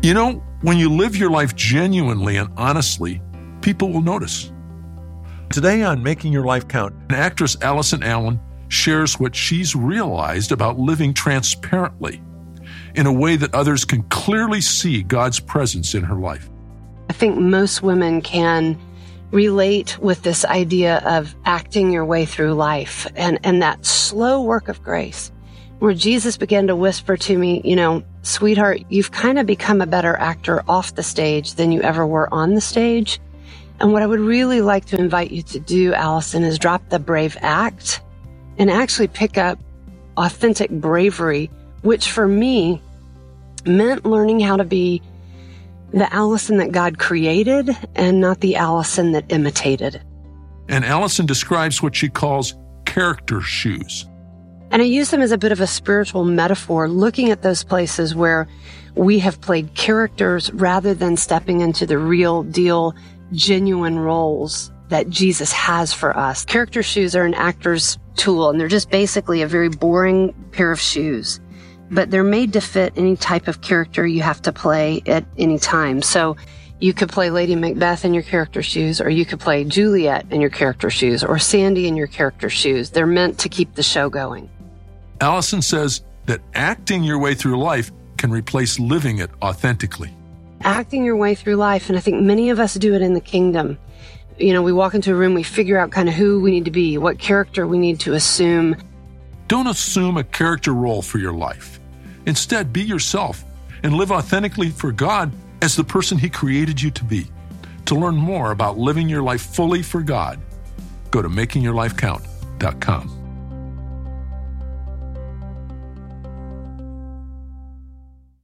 You know, when you live your life genuinely and honestly, people will notice. Today on Making Your Life Count, actress Allison Allen shares what she's realized about living transparently in a way that others can clearly see God's presence in her life. I think most women can relate with this idea of acting your way through life and that slow work of grace where Jesus began to whisper to me, you know, sweetheart, you've kind of become a better actor off the stage than you ever were on the stage. And what I would really like to invite you to do, Allison, is drop the brave act and actually pick up authentic bravery, which for me meant learning how to be the Allison that God created and not the Allison that imitated. And Allison describes what she calls character shoes. And I use them as a bit of a spiritual metaphor, looking at those places where we have played characters rather than stepping into the real deal, genuine roles that Jesus has for us. Character shoes are an actor's tool, and they're just basically a very boring pair of shoes. But they're made to fit any type of character you have to play at any time. So you could play Lady Macbeth in your character shoes, or you could play Juliet in your character shoes, or Sandy in your character shoes. They're meant to keep the show going. Allison says that acting your way through life can replace living it authentically. Acting your way through life, and I think many of us do it in the kingdom. You know, we walk into a room, we figure out kind of who we need to be, what character we need to assume. Don't assume a character role for your life. Instead, be yourself and live authentically for God as the person He created you to be. To learn more about living your life fully for God, go to makingyourlifecount.com.